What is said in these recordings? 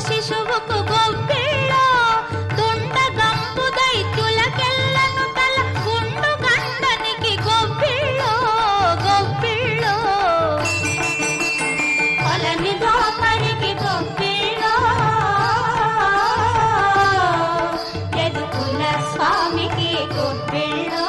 శిశువుకు గొబ్బిళ్ళో దుండగంపు దైత్యులకెల్లను తల గుండు గండనికి గొబ్బిళ్ళో గొబ్బిళ్ళో కొలని దోపరికి గొబ్బిళ్ళో యదుకుల స్వామికి గొబ్బిళ్ళో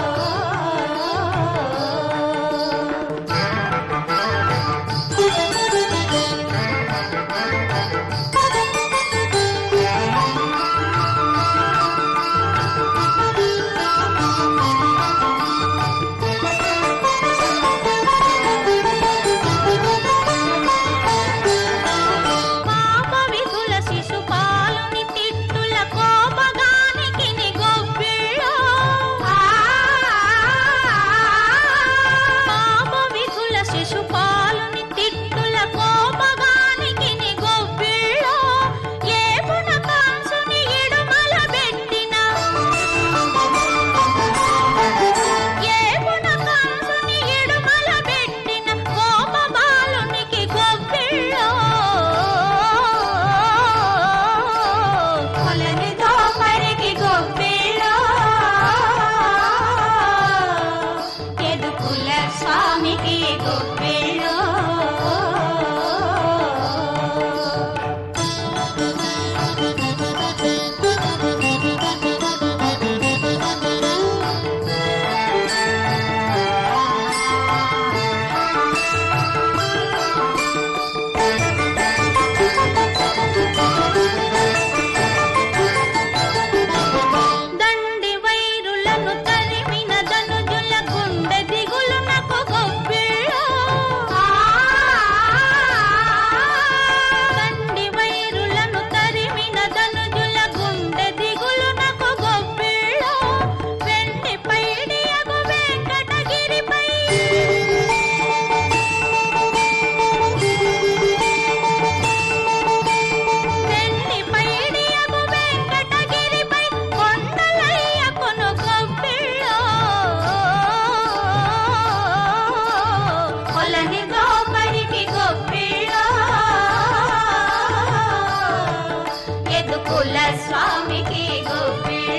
స్వామికి గొబ్బిళ్ళో దండి వైరులను తరిమిన ధనుజుల గుండె దిగులునకు గొబ్బిళ్ళో దండి వైరులను తరిమిన ధనుజుల గుండె దిగులునకు గొబ్బిళ్ళో వెండి పైడియగు వెంకటగిరిపై వెండి పైడియగు వెంకటగిరిపై కొండలయ్యకును గొబ్బిళ్ళో కొలని గోపరికి గొబ్బిళ్ళో యదుకుల స్వామికి గొబ్బిళ్ళో